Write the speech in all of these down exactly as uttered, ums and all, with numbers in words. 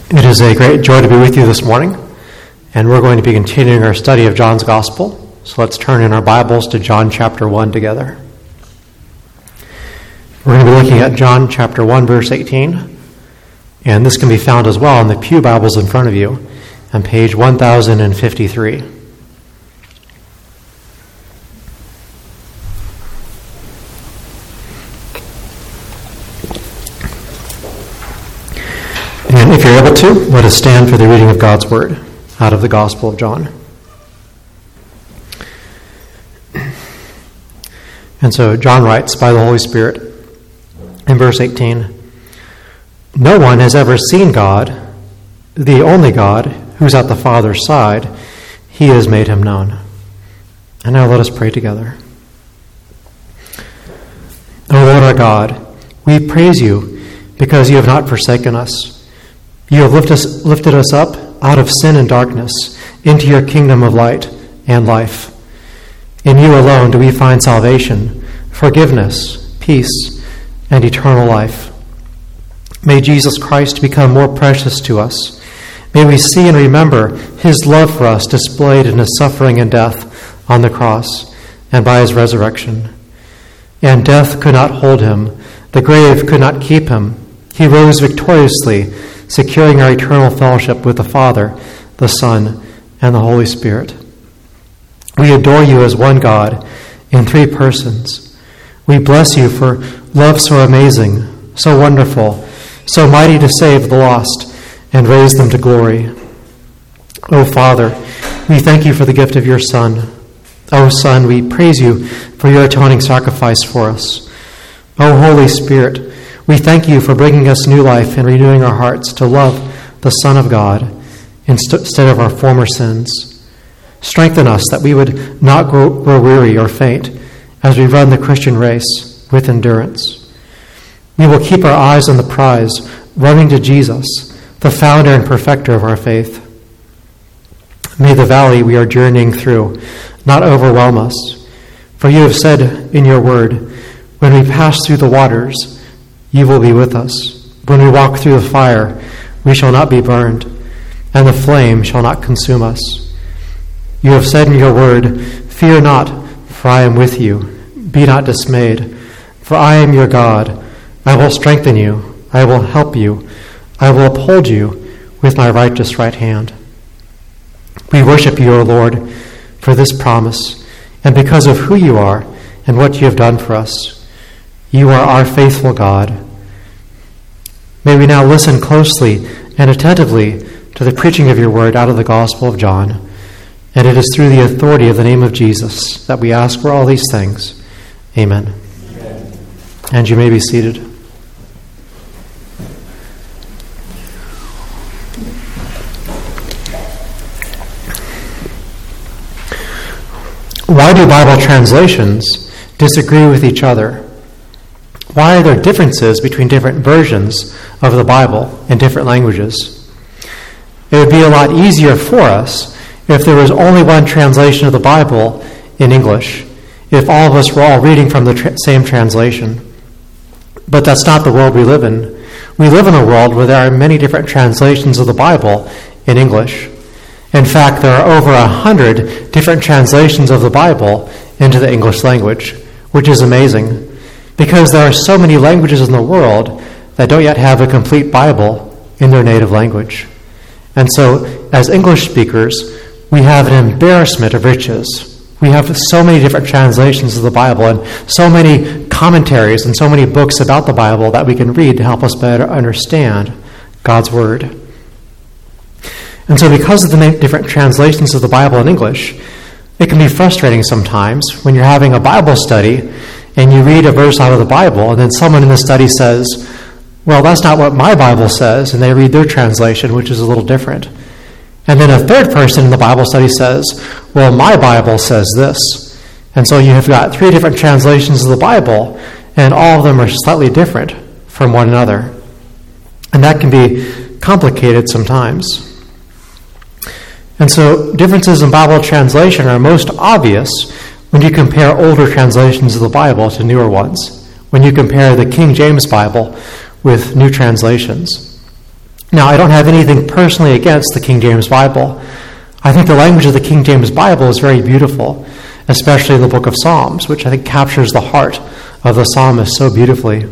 It is a great joy to be with you this morning, and we're going to be continuing our study of John's Gospel. So let's turn in our Bibles to John chapter one together. We're going to be looking at John chapter one, verse eighteen, and this can be found as well in the pew Bibles in front of you on page one thousand fifty-three. And if you're able to, let us stand for the reading of God's Word out of the Gospel of John. And so John writes by the Holy Spirit in verse eighteen, "No one has ever seen God, the only God, who's at the Father's side. He has made him known." And now let us pray together. O Lord our God, we praise you because you have not forsaken us. You have lift us, lifted us up out of sin and darkness into your kingdom of light and life. In you alone do we find salvation, forgiveness, peace, and eternal life. May Jesus Christ become more precious to us. May we see and remember his love for us displayed in his suffering and death on the cross and by his resurrection. And death could not hold him. The grave could not keep him. He rose victoriously, securing our eternal fellowship with the Father, the Son, and the Holy Spirit. We adore you as one God in three persons. We bless you for love so amazing, so wonderful, so mighty to save the lost and raise them to glory. O Father, we thank you for the gift of your Son. O Son, we praise you for your atoning sacrifice for us. O Holy Spirit, we thank you for bringing us new life and renewing our hearts to love the Son of God instead of our former sins. Strengthen us that we would not grow, grow weary or faint as we run the Christian race with endurance. We will keep our eyes on the prize, running to Jesus, the founder and perfecter of our faith. May the valley we are journeying through not overwhelm us, for you have said in your word, when we pass through the waters, you will be with us. When we walk through the fire, we shall not be burned, and the flame shall not consume us. You have said in your word, fear not, for I am with you. Be not dismayed, for I am your God. I will strengthen you. I will help you. I will uphold you with my righteous right hand. We worship you, O Lord, for this promise, and because of who you are and what you have done for us. You are our faithful God. May we now listen closely and attentively to the preaching of your word out of the Gospel of John. And it is through the authority of the name of Jesus that we ask for all these things. Amen. Amen. And you may be seated. Why do Bible translations disagree with each other? Why are there differences between different versions of the Bible in different languages? It would be a lot easier for us if there was only one translation of the Bible in English, if all of us were all reading from the tra- same translation. But that's not the world we live in. We live in a world where there are many different translations of the Bible in English. In fact, there are over a hundred different translations of the Bible into the English language, which is amazing, because there are so many languages in the world that don't yet have a complete Bible in their native language. And so, as English speakers, we have an embarrassment of riches. We have so many different translations of the Bible and so many commentaries and so many books about the Bible that we can read to help us better understand God's Word. And so because of the many different translations of the Bible in English, it can be frustrating sometimes when you're having a Bible study and you read a verse out of the Bible, and then someone in the study says, well, that's not what my Bible says, and they read their translation, which is a little different. And then a third person in the Bible study says, well, my Bible says this. And so you have got three different translations of the Bible, and all of them are slightly different from one another. And that can be complicated sometimes. And so differences in Bible translation are most obvious when you compare older translations of the Bible to newer ones, when you compare the King James Bible with new translations. Now, I don't have anything personally against the King James Bible. I think the language of the King James Bible is very beautiful, especially the book of Psalms, which I think captures the heart of the psalmist so beautifully.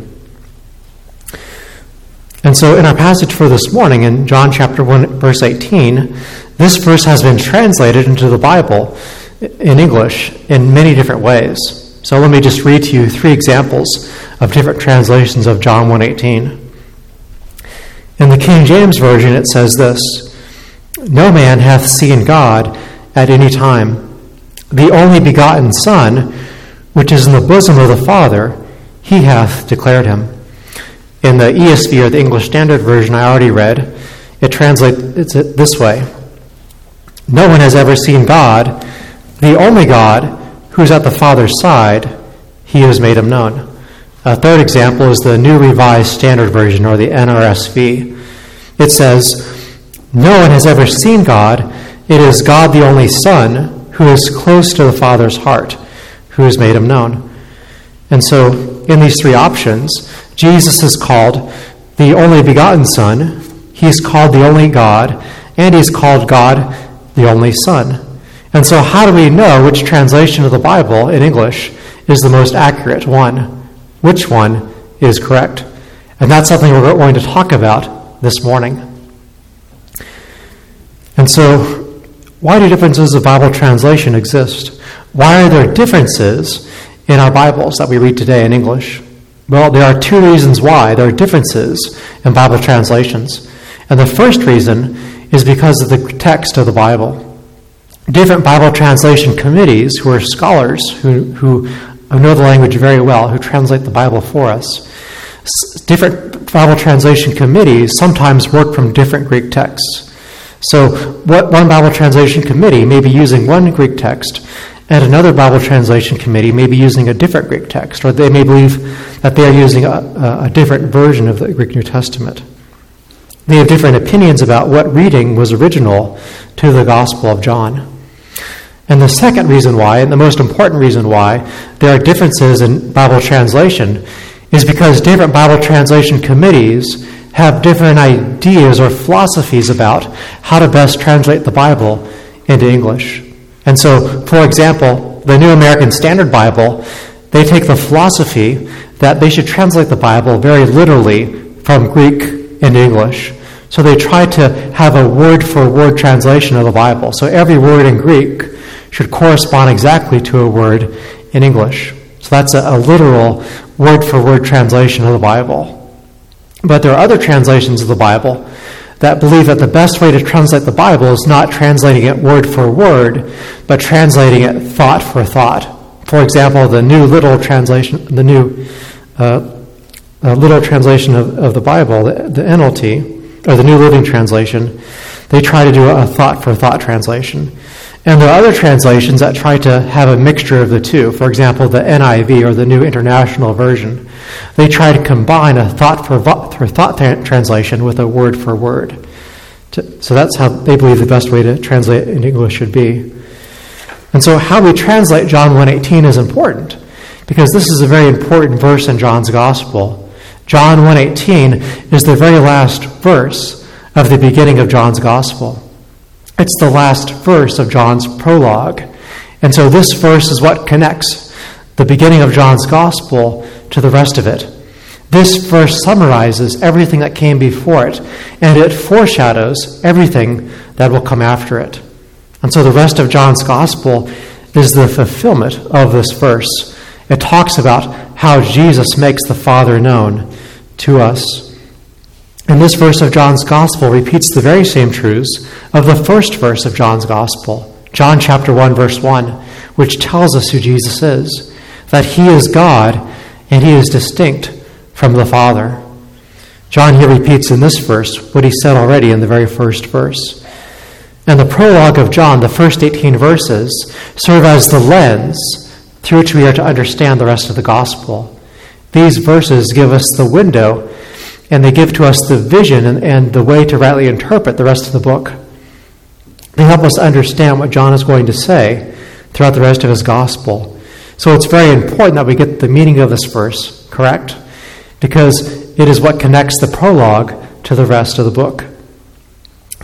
And so in our passage for this morning, in John chapter one, verse eighteen, this verse has been translated into the Bible in English in many different ways. So let me just read to you three examples of different translations of John one eighteen. In the King James Version, it says this: "No man hath seen God at any time. The only begotten Son, which is in the bosom of the Father, he hath declared him." In the E S V, or the English Standard Version I already read, it translates it this way: "No one has ever seen God, the only God, who is at the Father's side, he has made him known." A third example is the New Revised Standard Version, or the N R S V. It says, "No one has ever seen God. It is God the only Son, who is close to the Father's heart, who has made him known." And so, in these three options, Jesus is called the only begotten Son, he's called the only God, and he's called God the only Son. And so how do we know which translation of the Bible in English is the most accurate one? Which one is correct? And that's something we're going to talk about this morning. And so, why do differences of Bible translation exist? Why are there differences in our Bibles that we read today in English? Well, there are two reasons why there are differences in Bible translations. And the first reason is because of the text of the Bible. Different Bible translation committees, who are scholars who, who know the language very well, who translate the Bible for us, different Bible translation committees sometimes work from different Greek texts. So what one Bible translation committee may be using one Greek text, and another Bible translation committee may be using a different Greek text, or they may believe that they are using a, a different version of the Greek New Testament. They have different opinions about what reading was original to the Gospel of John. And the second reason why, and the most important reason why, there are differences in Bible translation is because different Bible translation committees have different ideas or philosophies about how to best translate the Bible into English. And so, for example, the New American Standard Bible, they take the philosophy that they should translate the Bible very literally from Greek into English. So they try to have a word-for-word translation of the Bible. So every word in Greek should correspond exactly to a word in English. So that's a, a literal word-for-word translation of the Bible. But there are other translations of the Bible that believe that the best way to translate the Bible is not translating it word for word, but translating it thought for thought. For example, the New Literal Translation, the New uh, uh, Literal Translation of, of the Bible, the, the N L T, or the New Living Translation, they try to do a thought for thought translation. And there are other translations that try to have a mixture of the two. For example, the N I V, or the New International Version. They try to combine a thought for thought translation with a word for word. So that's how they believe the best way to translate in English should be. And so how we translate John one eighteen is important, because this is a very important verse in John's Gospel. John one eighteen is the very last verse of the beginning of John's Gospel. It's the last verse of John's prologue. And so this verse is what connects the beginning of John's Gospel to the rest of it. This verse summarizes everything that came before it, and it foreshadows everything that will come after it. And so the rest of John's Gospel is the fulfillment of this verse. It talks about how Jesus makes the Father known to us. And this verse of John's Gospel repeats the very same truths of the first verse of John's Gospel, John chapter one, verse one, which tells us who Jesus is, that he is God and he is distinct from the Father. John here repeats in this verse what he said already in the very first verse. And the prologue of John, the first eighteen verses, serve as the lens through which we are to understand the rest of the Gospel. These verses give us the window, and they give to us the vision and, and the way to rightly interpret the rest of the book. They help us understand what John is going to say throughout the rest of his Gospel. So it's very important that we get the meaning of this verse correct, because it is what connects the prologue to the rest of the book.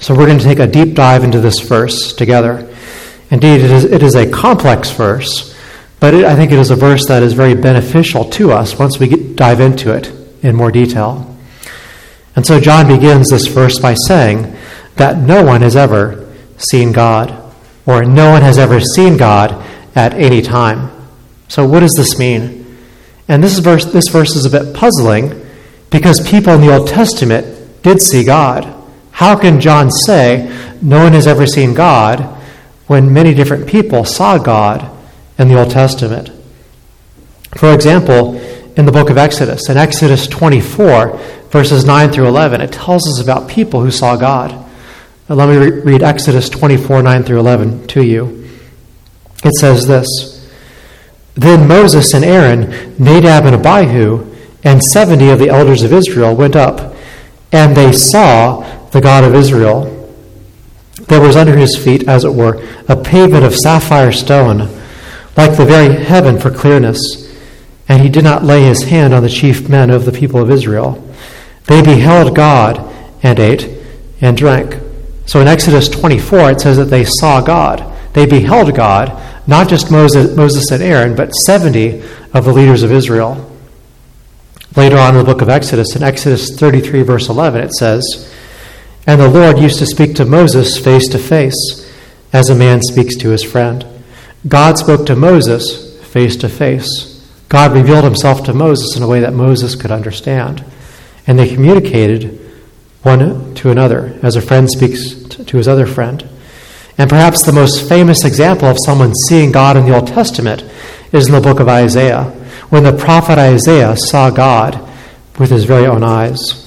So we're going to take a deep dive into this verse together. Indeed, it is, it is a complex verse, but it, I think it is a verse that is very beneficial to us once we get, dive into it in more detail. And so John begins this verse by saying that no one has ever seen God, or no one has ever seen God at any time. So what does this mean? And this verse, this verse is a bit puzzling because people in the Old Testament did see God. How can John say no one has ever seen God when many different people saw God in the Old Testament? For example, in the book of Exodus, in Exodus twenty-four, verses nine through eleven, it tells us about people who saw God. Now, let me re- read Exodus twenty-four, nine through eleven to you. It says this: Then Moses and Aaron, Nadab and Abihu, and seventy of the elders of Israel went up, and they saw the God of Israel. There was under his feet, as it were, a pavement of sapphire stone, like the very heaven for clearness. And he did not lay his hand on the chief men of the people of Israel. They beheld God and ate and drank. So in Exodus twenty-four, it says that they saw God. They beheld God, not just Moses, Moses and Aaron, but seventy of the leaders of Israel. Later on in the book of Exodus, in Exodus thirty-three, verse eleven, it says, And the Lord used to speak to Moses face to face, as a man speaks to his friend. God spoke to Moses face to face. God revealed himself to Moses in a way that Moses could understand. And they communicated one to another, as a friend speaks to his other friend. And perhaps the most famous example of someone seeing God in the Old Testament is in the book of Isaiah, when the prophet Isaiah saw God with his very own eyes.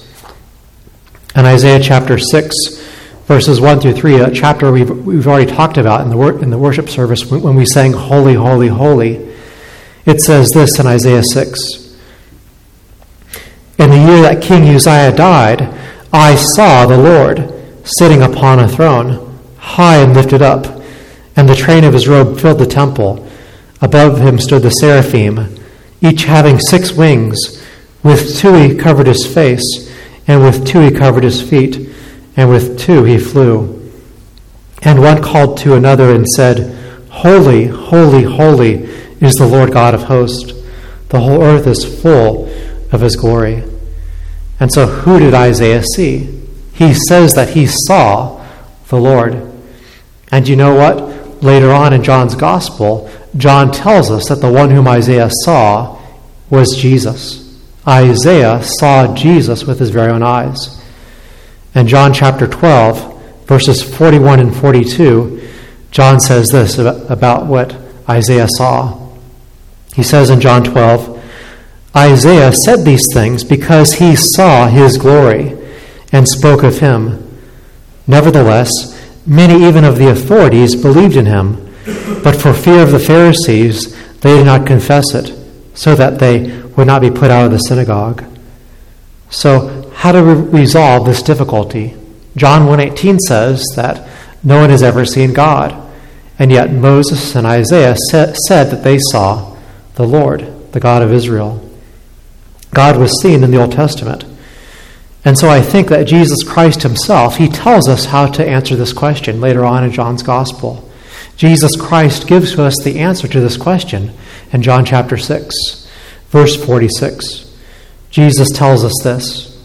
In Isaiah chapter six, verses one through three, a chapter we've, we've already talked about in the, wor- in the worship service when we sang Holy, Holy, Holy, it says this in Isaiah six. In the year that King Uzziah died, I saw the Lord sitting upon a throne, high and lifted up, and the train of his robe filled the temple. Above him stood the seraphim, each having six wings. With two he covered his face, and with two he covered his feet, and with two he flew. And one called to another and said, Holy, holy, holy is the Lord God of hosts. The whole earth is full of his glory. And so who did Isaiah see? He says that he saw the Lord. And you know what? Later on in John's gospel, John tells us that the one whom Isaiah saw was Jesus. Isaiah saw Jesus with his very own eyes. In John chapter twelve, verses forty-one and forty-two, John says this about what Isaiah saw. He says in John twelve, Isaiah said these things because he saw his glory and spoke of him. Nevertheless, many even of the authorities believed in him, but for fear of the Pharisees, they did not confess it, so that they would not be put out of the synagogue. So, how do we resolve this difficulty? John one eighteen says that no one has ever seen God, and yet Moses and Isaiah said that they saw the Lord, the God of Israel. God was seen in the Old Testament. And so I think that Jesus Christ himself, he tells us how to answer this question later on in John's Gospel. Jesus Christ gives to us the answer to this question in John chapter six, verse forty-six. Jesus tells us this: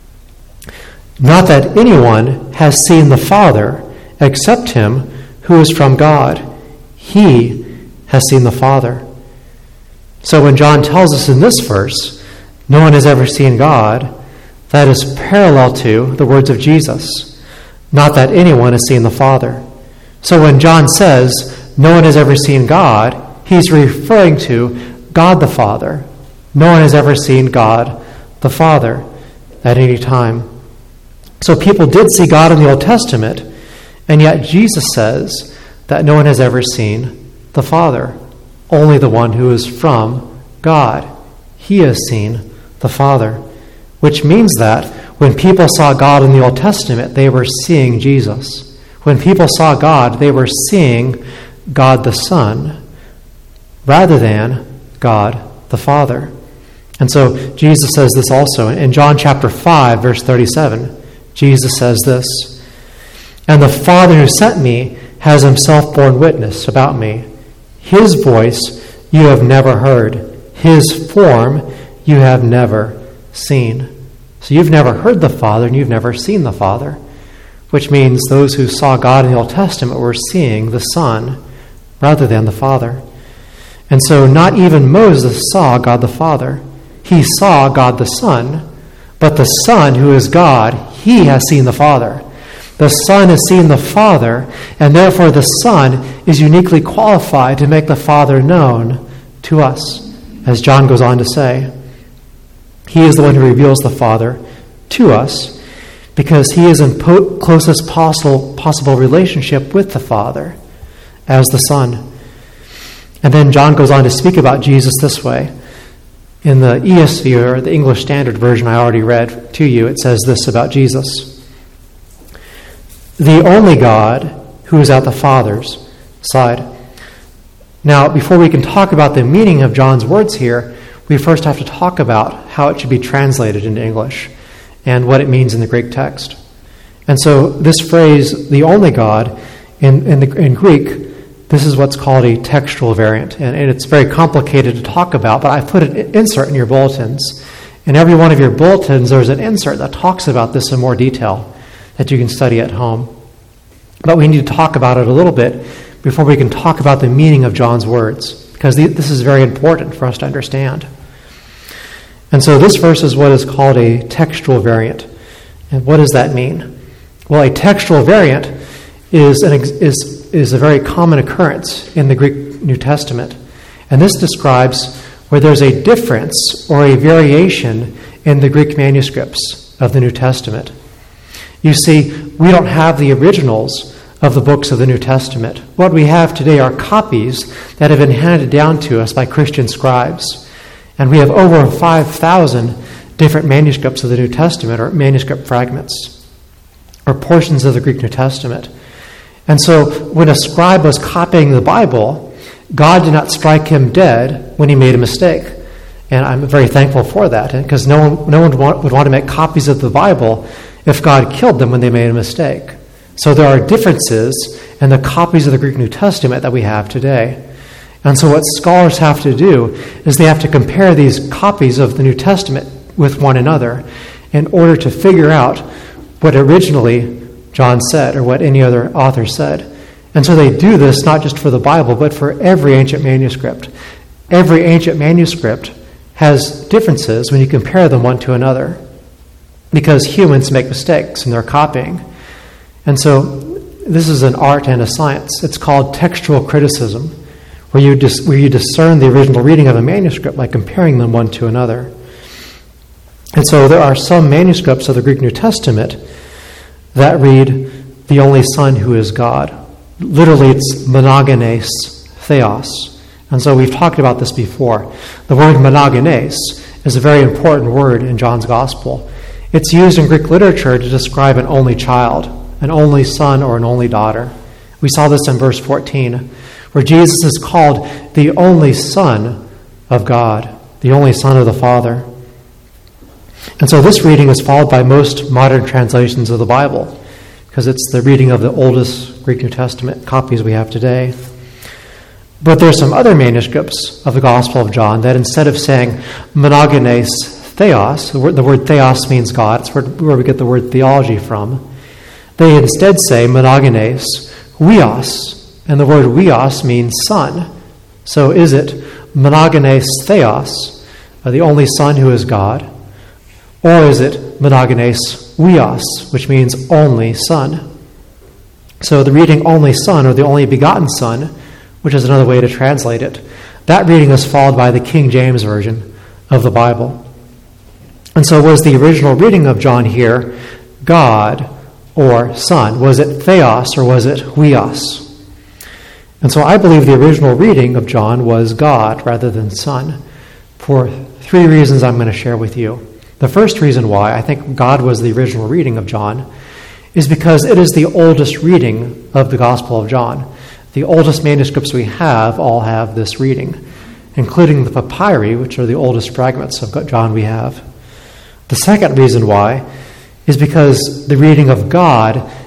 Not that anyone has seen the Father except him who is from God. He has seen the Father. So when John tells us in this verse, no one has ever seen God, that is parallel to the words of Jesus. Not that anyone has seen the Father. So when John says, no one has ever seen God, he's referring to God the Father. No one has ever seen God the Father at any time. So people did see God in the Old Testament, and yet Jesus says that no one has ever seen the Father. Only the one who is from God. He has seen the Father. Which means that when people saw God in the Old Testament, they were seeing Jesus. When people saw God, they were seeing God the Son rather than God the Father. And so Jesus says this also in John chapter five, verse thirty-seven. Jesus says this: And the Father who sent me has himself borne witness about me. His voice you have never heard. His form you have never seen. So you've never heard the Father and you've never seen the Father, which means those who saw God in the Old Testament were seeing the Son rather than the Father. And so not even Moses saw God the Father. He saw God the Son, but the Son, who is God, he has seen the Father. The Son has seen the Father, and therefore the Son is uniquely qualified to make the Father known to us, as John goes on to say. He is the one who reveals the Father to us because he is in po- closest possible, possible relationship with the Father as the Son. And then John goes on to speak about Jesus this way. In the E S V, or the English Standard Version I already read to you, it says this about Jesus. The only God who is at the Father's side. Now, before we can talk about the meaning of John's words here, we first have to talk about how it should be translated into English and what it means in the Greek text. And so this phrase, the only God, in, in, the, in Greek, this is what's called a textual variant. And, and it's very complicated to talk about, but I've put an insert in your bulletins. In every one of your bulletins, there's an insert that talks about this in more detail that you can study at home. But we need to talk about it a little bit before we can talk about the meaning of John's words, because this is very important for us to understand. And so this verse is what is called a textual variant. And what does that mean? Well, a textual variant is an is is a very common occurrence in the Greek New Testament. And this describes where there's a difference or a variation in the Greek manuscripts of the New Testament. You see, we don't have the originals of the books of the New Testament. What we have today are copies that have been handed down to us by Christian scribes. And we have over five thousand different manuscripts of the New Testament, or manuscript fragments, or portions of the Greek New Testament. And so when a scribe was copying the Bible, God did not strike him dead when he made a mistake. And I'm very thankful for that, because no one, no one would want, would want to make copies of the Bible if God killed them when they made a mistake. So there are differences in the copies of the Greek New Testament that we have today. And so what scholars have to do is they have to compare these copies of the New Testament with one another in order to figure out what originally John said or what any other author said. And so they do this not just for the Bible, but for every ancient manuscript. Every ancient manuscript has differences when you compare them one to another, because humans make mistakes in their copying. And so this is an art and a science. It's called textual criticism, where you dis- where you discern the original reading of a manuscript by comparing them one to another. And so there are some manuscripts of the Greek New Testament that read, the only Son who is God. Literally, it's monogenes theos. And so we've talked about this before. The word monogenes is a very important word in John's Gospel. It's used in Greek literature to describe an only child, an only son or an only daughter. We saw this in verse fourteen, where Jesus is called the only Son of God, the only Son of the Father. And so this reading is followed by most modern translations of the Bible, because it's the reading of the oldest Greek New Testament copies we have today. But there are some other manuscripts of the Gospel of John that instead of saying monogenes theos, the word, the word theos means God, it's where, where we get the word theology from, they instead say monogenes huios, and the word huios means son. So is it monogenes theos, the only Son who is God, or is it monogenes huios, which means only Son? So the reading only Son, or the only begotten Son, which is another way to translate it, that reading is followed by the King James Version of the Bible. And so was the original reading of John here God or Son? Was it theos or was it huios? And so I believe the original reading of John was God rather than Son, for three reasons I'm going to share with you. The first reason why I think God was the original reading of John is because it is the oldest reading of the Gospel of John. The oldest manuscripts we have all have this reading, including the papyri, which are the oldest fragments of John we have. The second reason why is because the reading of God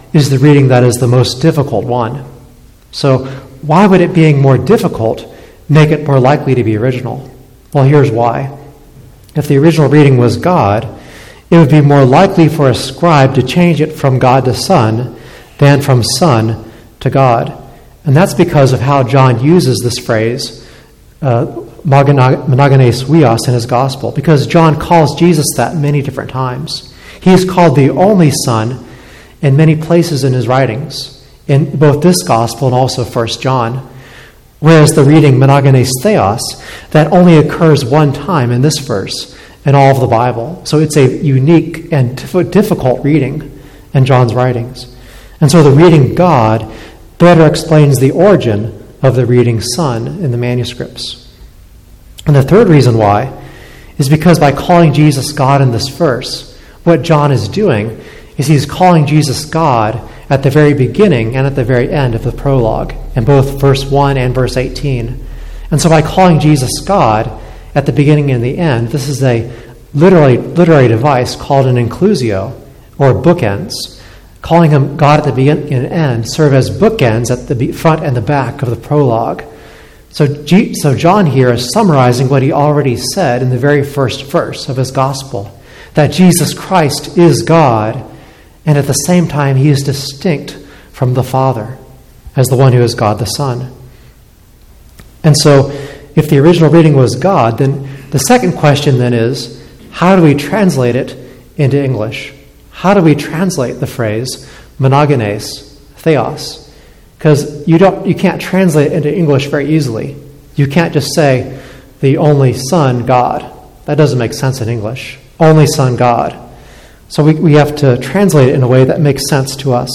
is the reading that is the most difficult one. So why would it being more difficult make it more likely to be original? Well, here's why. If the original reading was God, it would be more likely for a scribe to change it from God to Son than from Son to God. And that's because of how John uses this phrase, uh, monogenes huios, in his gospel, because John calls Jesus that many different times. He is called the only Son in many places in his writings, in both this gospel and also First John. Whereas the reading monogenes theos, that only occurs one time in this verse in all of the Bible. So it's a unique and difficult reading in John's writings. And so the reading God better explains the origin of the reading Son in the manuscripts. And the third reason why is because by calling Jesus God in this verse, what John is doing is he's calling Jesus God at the very beginning and at the very end of the prologue, in both verse one and verse eighteen. And so by calling Jesus God at the beginning and the end, this is a literary, literary device called an inclusio, or bookends. Calling him God at the beginning and end serve as bookends at the front and the back of the prologue. So, G- so John here is summarizing what he already said in the very first verse of his gospel, that Jesus Christ is God, and at the same time he is distinct from the Father as the one who is God the Son. And so if the original reading was God, then the second question then is, how do we translate it into English? How do we translate the phrase monogenes theos? Because you don't, you can't translate it into English very easily. You can't just say the only Son God. That doesn't make sense in English. Only Son God. So we, we have to translate it in a way that makes sense to us.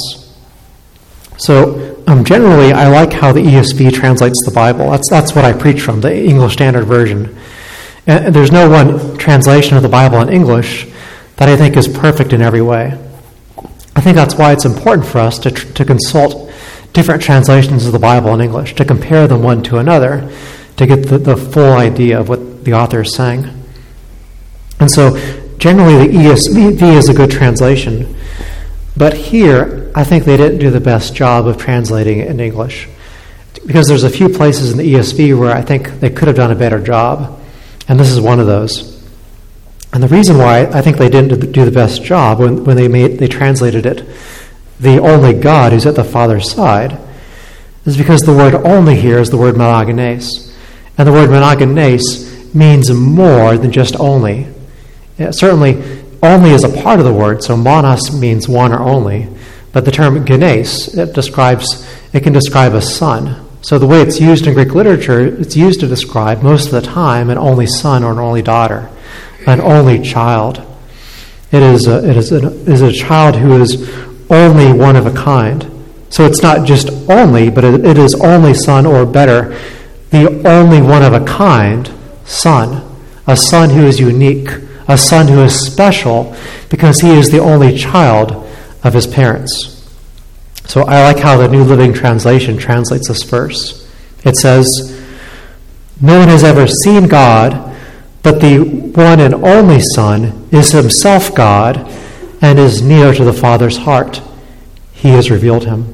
So um, generally, I like how the E S V translates the Bible. That's that's what I preach from, the English Standard Version. And there's no one translation of the Bible in English that I think is perfect in every way. I think that's why it's important for us to tr- to consult different translations of the Bible in English, to compare them one to another, to get the, the full idea of what the author is saying. And so generally, the E S V is a good translation, but here, I think they didn't do the best job of translating it in English, because there's a few places in the E S V where I think they could have done a better job, and this is one of those. And the reason why I think they didn't do the best job when, when they made they translated it, the only God who's at the Father's side, is because the word only here is the word monogenes, and the word monogenes means more than just only. Yeah, certainly, only is a part of the word, so monos means one or only. But the term genes, it describes, it can describe a son. So the way it's used in Greek literature, it's used to describe most of the time an only son or an only daughter, an only child. It is a, it is a, it is a child who is only one of a kind. So it's not just only, but it, it is only son, or better, the only one of a kind son, a son who is unique, a son who is special because he is the only child of his parents. So I like how the New Living Translation translates this verse. It says, "No one has ever seen God, but the one and only Son is himself God and is near to the Father's heart. He has revealed him."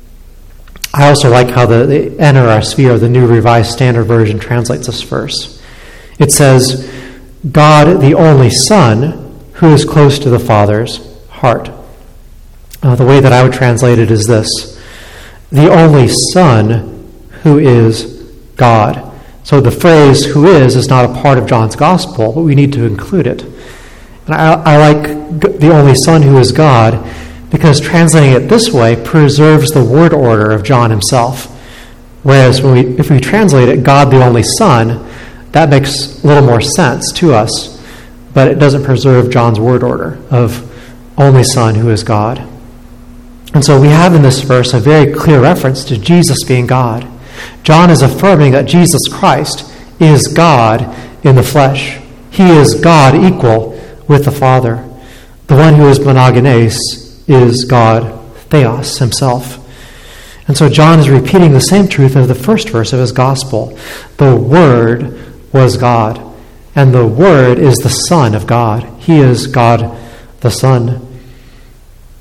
I also like how the, the N R S V, or the New Revised Standard Version, translates this verse. It says, "God, the only Son, who is close to the Father's heart." Uh, the way that I would translate it is this: the only Son who is God. So the phrase "who is" is not a part of John's Gospel, but we need to include it. And I, I like the only Son who is God because translating it this way preserves the word order of John himself. Whereas when we, if we translate it "God, the only Son," that makes a little more sense to us, but it doesn't preserve John's word order of only Son who is God. And so we have in this verse a very clear reference to Jesus being God. John is affirming that Jesus Christ is God in the flesh. He is God equal with the Father. The one who is monogenes is God theos himself. And so John is repeating the same truth of the first verse of his gospel. The Word was God, and the Word is the Son of God. He is God the Son.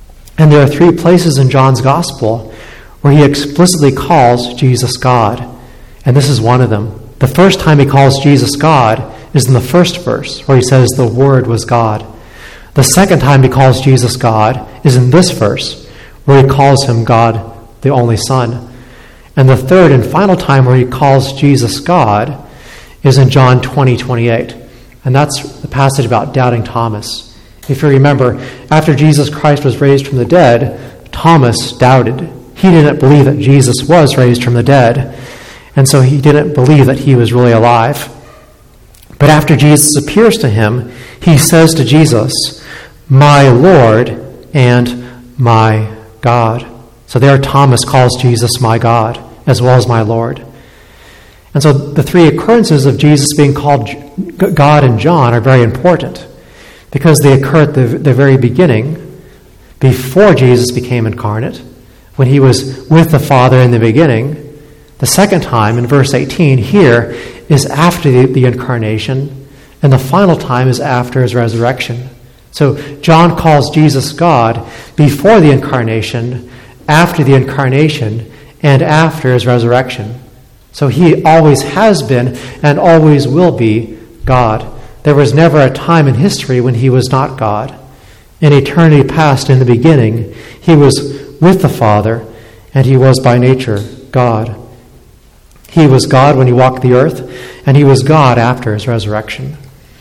And there are three places in John's gospel where he explicitly calls Jesus God. And this is one of them. The first time he calls Jesus God is in the first verse, where he says the Word was God. The second time he calls Jesus God is in this verse, where he calls him God, the only Son. And the third and final time where he calls Jesus God is in John twenty twenty-eight. And that's the passage about doubting Thomas. If you remember, after Jesus Christ was raised from the dead, Thomas doubted. He didn't believe that Jesus was raised from the dead. And so he didn't believe that he was really alive. But after Jesus appears to him, he says to Jesus, "My Lord and my God." So there Thomas calls Jesus my God, as well as my Lord. And so the three occurrences of Jesus being called God in John are very important, because they occur at the, the very beginning, before Jesus became incarnate, when he was with the Father in the beginning. The second time, in verse eighteen, here is after the, the incarnation, and the final time is after his resurrection. So John calls Jesus God before the incarnation, after the incarnation, and after his resurrection. So he always has been and always will be God. There was never a time in history when he was not God. In eternity past, in the beginning, he was with the Father, and he was by nature God. He was God when he walked the earth, and he was God after his resurrection.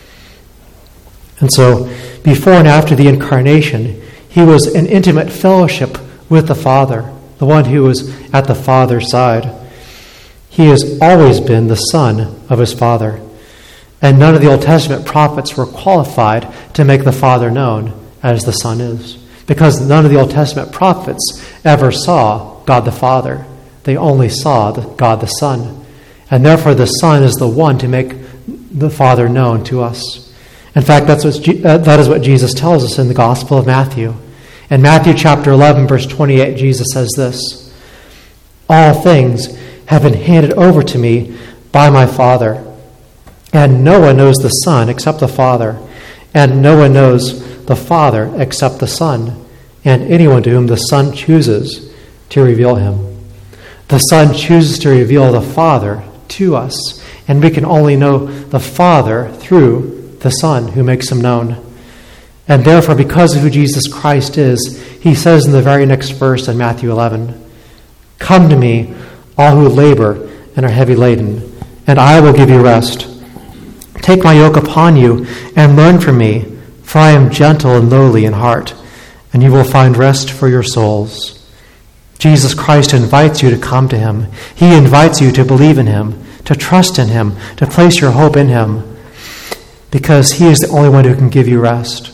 And so, before and after the incarnation, he was in intimate fellowship with the Father, the one who was at the Father's side. He has always been the Son of his Father. And none of the Old Testament prophets were qualified to make the Father known as the Son is, because none of the Old Testament prophets ever saw God the Father. They only saw the God the Son. And therefore the Son is the one to make the Father known to us. In fact, that's what, uh, that is what Jesus tells us in the Gospel of Matthew. In Matthew chapter eleven, verse twenty-eight, Jesus says this, "All things have been handed over to me by my Father, and no one knows the Son except the Father, and no one knows the Father except the Son, and anyone to whom the Son chooses to reveal him." The Son chooses to reveal the Father to us, and we can only know the Father through the Son who makes him known. And therefore, because of who Jesus Christ is, he says in the very next verse in Matthew eleven, "Come to me, all who labor and are heavy laden, and I will give you rest. Take my yoke upon you and learn from me, for I am gentle and lowly in heart, and you will find rest for your souls." Jesus Christ invites you to come to him. He invites you to believe in him, to trust in him, to place your hope in him, because he is the only one who can give you rest.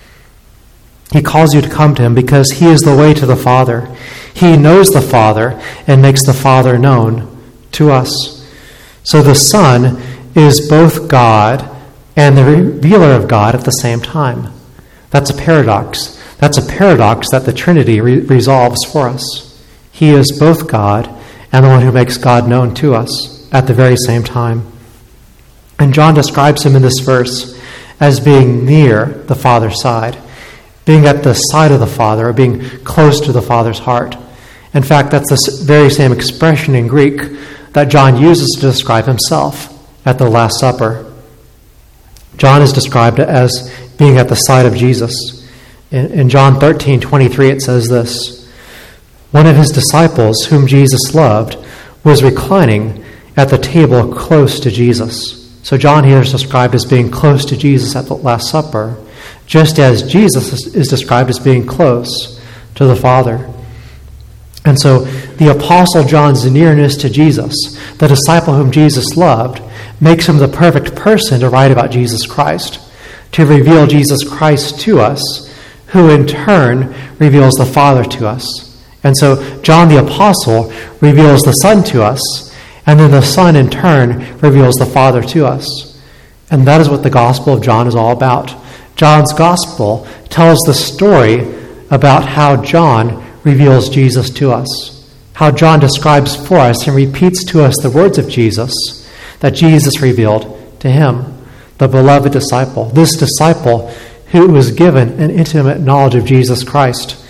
He calls you to come to him because he is the way to the Father. He knows the Father and makes the Father known to us. So the Son is both God and the revealer of God at the same time. That's a paradox. That's a paradox that the Trinity re- resolves for us. He is both God and the one who makes God known to us at the very same time. And John describes him in this verse as being near the Father's side, being at the side of the Father, or being close to the Father's heart. In fact, that's the very same expression in Greek that John uses to describe himself at the Last Supper. John is described as being at the side of Jesus. In, in John thirteen twenty-three, it says this, "One of his disciples, whom Jesus loved, was reclining at the table close to Jesus." So John here is described as being close to Jesus at the Last Supper, just as Jesus is described as being close to the Father. And so the Apostle John's nearness to Jesus, the disciple whom Jesus loved, makes him the perfect person to write about Jesus Christ, to reveal Jesus Christ to us, who in turn reveals the Father to us. And so John the Apostle reveals the Son to us, and then the Son in turn reveals the Father to us. And that is what the Gospel of John is all about. John's Gospel tells the story about how John reveals Jesus to us, how John describes for us and repeats to us the words of Jesus that Jesus revealed to him, the beloved disciple, this disciple who was given an intimate knowledge of Jesus Christ,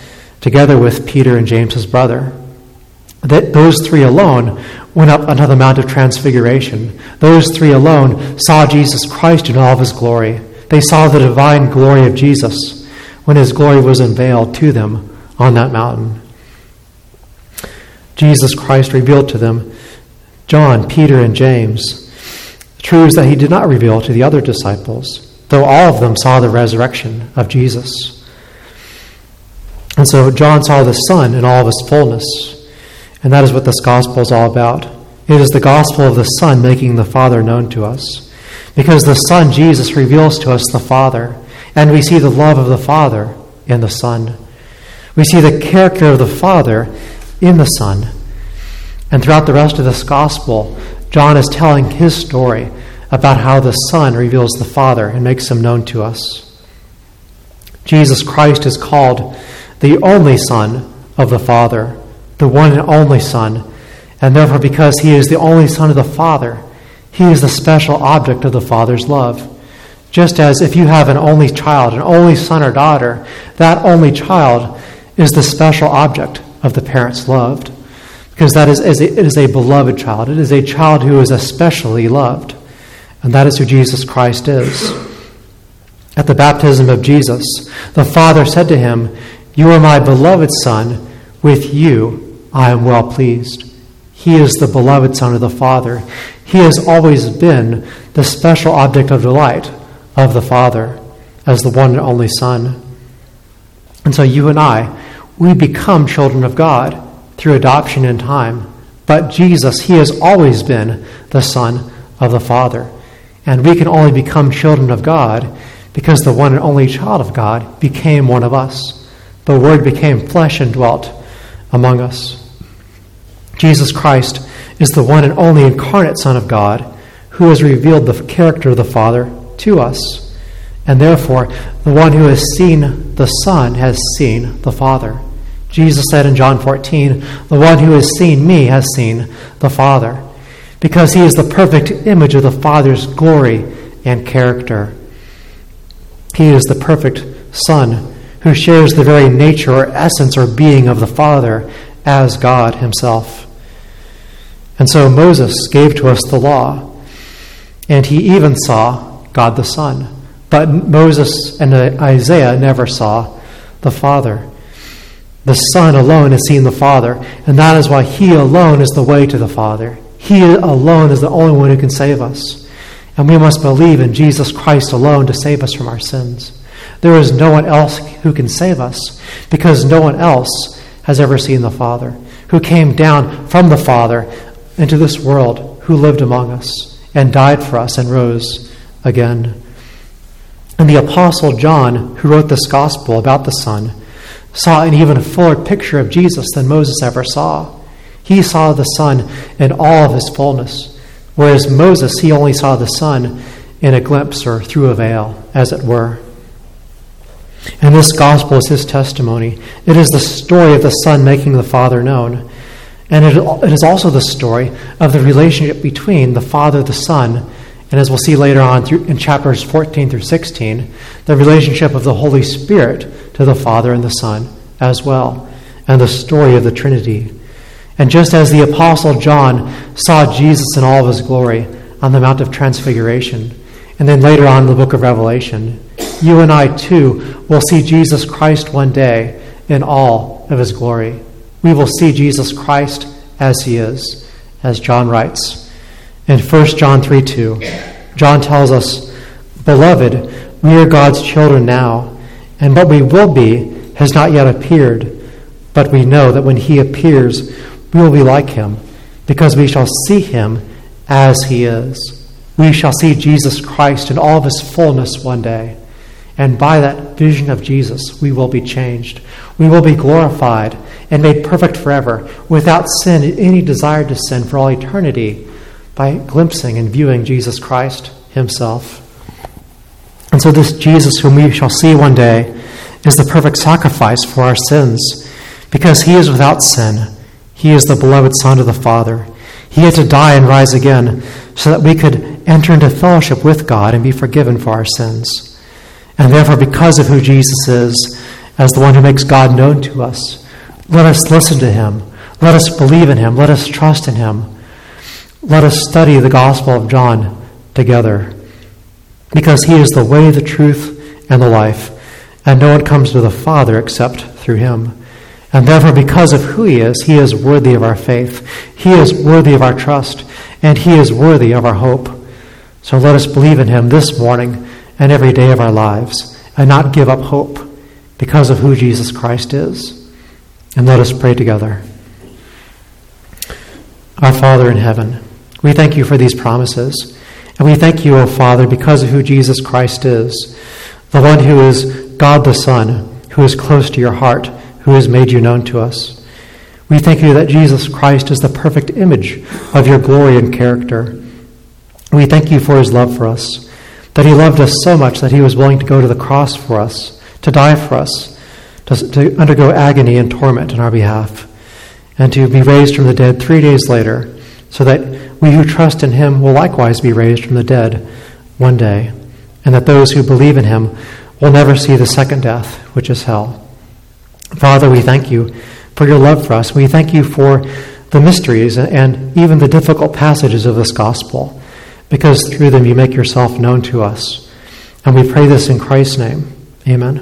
together with Peter and James, his brother. That those three alone went up onto the Mount of Transfiguration. Those three alone saw Jesus Christ in all of his glory. They saw the divine glory of Jesus when his glory was unveiled to them on that mountain. Jesus Christ revealed to them, John, Peter, and James, truths that he did not reveal to the other disciples, though all of them saw the resurrection of Jesus. And so John saw the Son in all of his fullness, and that is what this gospel is all about. It is the gospel of the Son making the Father known to us, because the Son, Jesus, reveals to us the Father, and we see the love of the Father in the Son. We see the character of the Father in the Son. And throughout the rest of this gospel, John is telling his story about how the Son reveals the Father and makes him known to us. Jesus Christ is called the only Son of the Father, the one and only Son, and therefore because he is the only Son of the Father, he is the special object of the Father's love. Just as if you have an only child, an only son or daughter, that only child is the special object of the parent's love, because that is, is a, it is a beloved child. It is a child who is especially loved, and that is who Jesus Christ is. At the baptism of Jesus, the Father said to him, "You are my beloved Son, with you I am well pleased." He is the beloved Son of the Father. He has always been the special object of delight of the Father as the one and only Son. And so you and I, we become children of God through adoption in time. But Jesus, he has always been the Son of the Father. And we can only become children of God because the one and only child of God became one of us. The Word became flesh and dwelt among us. Jesus Christ is the one and only incarnate Son of God who has revealed the character of the Father to us. And therefore, the one who has seen the Son has seen the Father. Jesus said in John fourteen, "The one who has seen me has seen the Father," because he is the perfect image of the Father's glory and character. He is the perfect Son who shares the very nature or essence or being of the Father as God himself. And so Moses gave to us the law, and he even saw God the Son. But Moses and Isaiah never saw the Father. The Son alone has seen the Father, and that is why he alone is the way to the Father. He alone is the only one who can save us. And we must believe in Jesus Christ alone to save us from our sins. There is no one else who can save us, because no one else has ever seen the Father, who came down from the Father into this world, who lived among us and died for us and rose again. And the Apostle John, who wrote this gospel about the Son, saw an even fuller picture of Jesus than Moses ever saw. He saw the Son in all of his fullness, whereas Moses, he only saw the Son in a glimpse or through a veil, as it were. And this gospel is his testimony. It is the story of the Son making the Father known. And it, it is also the story of the relationship between the Father, the Son, and as we'll see later on through, in chapters fourteen through sixteen, the relationship of the Holy Spirit to the Father and the Son as well, and the story of the Trinity. And just as the Apostle John saw Jesus in all of his glory on the Mount of Transfiguration, and then later on in the book of Revelation, you and I too will see Jesus Christ one day in all of his glory. We will see Jesus Christ as he is, as John writes. In First John three two, John tells us, "Beloved, we are God's children now, and what we will be has not yet appeared. But we know that when he appears, we will be like him, because we shall see him as he is." We shall see Jesus Christ in all of his fullness one day. And by that vision of Jesus, we will be changed. We will be glorified and made perfect forever, without sin, any desire to sin for all eternity, by glimpsing and viewing Jesus Christ himself. And so this Jesus whom we shall see one day is the perfect sacrifice for our sins, because he is without sin. He is the beloved Son of the Father. He had to die and rise again so that we could enter into fellowship with God and be forgiven for our sins. And therefore, because of who Jesus is, as the one who makes God known to us. Let us listen to him. Let us believe in him. Let us trust in him. Let us study the Gospel of John together, because he is the way, the truth, and the life, and no one comes to the Father except through him. And therefore, because of who he is, he is worthy of our faith. He is worthy of our trust, and he is worthy of our hope. So let us believe in him this morning and every day of our lives, and not give up hope because of who Jesus Christ is. And let us pray together. Our Father in heaven, we thank you for these promises. And we thank you, O Father, because of who Jesus Christ is, the one who is God the Son, who is close to your heart, who has made you known to us. We thank you that Jesus Christ is the perfect image of your glory and character. We thank you for his love for us, that he loved us so much that he was willing to go to the cross for us, to die for us, to, to undergo agony and torment on our behalf, and to be raised from the dead three days later, so that we who trust in him will likewise be raised from the dead one day, and that those who believe in him will never see the second death, which is hell. Father, we thank you for your love for us. We thank you for the mysteries and even the difficult passages of this gospel, because through them you make yourself known to us. And we pray this in Christ's name. Amen.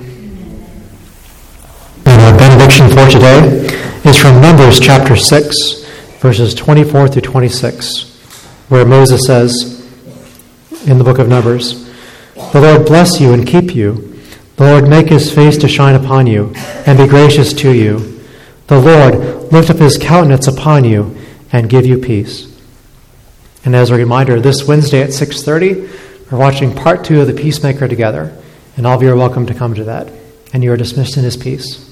And our benediction for today is from Numbers chapter six, verses twenty-four through twenty-six, where Moses says in the book of Numbers, "The Lord bless you and keep you. The Lord make his face to shine upon you and be gracious to you. The Lord lift up his countenance upon you and give you peace." And as a reminder, this Wednesday at six thirty, we're watching part two of The Peacemaker together, and all of you are welcome to come to that. And you are dismissed in his peace.